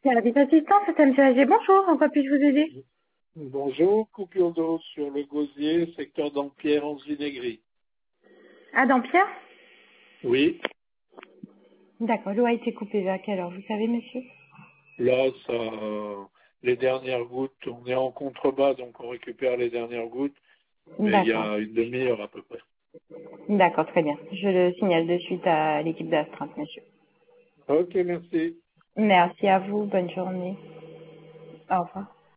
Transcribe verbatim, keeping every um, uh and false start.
Service assistance, c'est M. Agé. Bonjour, en quoi puis-je vous aider? Bonjour, coupure d'eau sur le Gosier, secteur d'Ampierre, en Vinégry. À Dampierre? Oui, D'accord, l'eau a été coupée vers quelle heure, vous savez, monsieur? là, ça, les dernières gouttes, on est en contrebas, donc on récupère les dernières gouttes, mais il y D'accord, a une demi-heure à peu près. d'accord, très bien. Je le signale de suite à l'équipe d'astreinte, monsieur. Ok, merci. Merci à vous, bonne journée. Au revoir.